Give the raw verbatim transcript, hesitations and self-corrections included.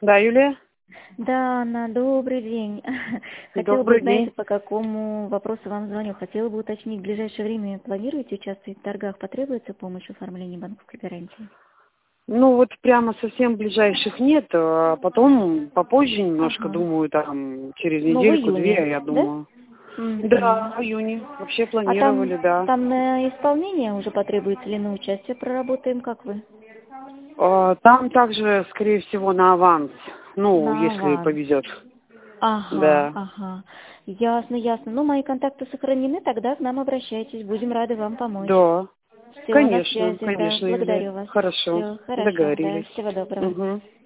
Да, Юлия? Да, Анна, добрый день. Хотела бы Добрый узнать, день. по какому вопросу вам звоню. Хотела бы уточнить, в ближайшее время планируете участвовать в торгах? Потребуется помощь в оформлении банковской гарантии? Ну вот прямо совсем ближайших нет, а потом попозже немножко, Ага. думаю, там через Ну, в недельку-две, июне, я да? думаю. Мгм. Да, в июне. Вообще А там, планировали, да. там на исполнение уже потребуется или на участие проработаем, как вы? А, Там также, скорее всего, на аванс. Ну, На если аванс. повезет. Ага, Да. ага. Ясно, ясно. Ну, мои контакты сохранены, тогда к нам обращайтесь. Будем рады вам помочь. Да. Все, на Конечно, связи, да. конечно, Юлия. Благодарю вас. Хорошо. Все, хорошо, да. Договорились. Всего доброго. Угу.